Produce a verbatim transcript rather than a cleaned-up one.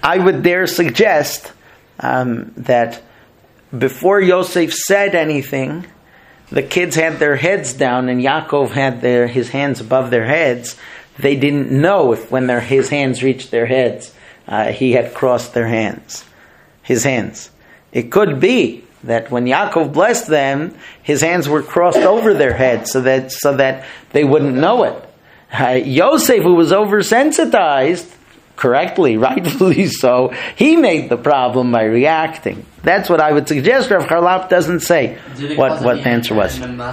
I would dare suggest um, that before Yosef said anything, the kids had their heads down and Yaakov had their his hands above their heads. They didn't know if when their his hands reached their heads, uh, he had crossed their hands, his hands. It could be that when Yaakov blessed them, his hands were crossed over their heads so that so that they wouldn't know it. Uh, Yosef, who was oversensitized, correctly, rightfully so, he made the problem by reacting. That's what I would suggest. Rav Charlap doesn't say what, what the answer was.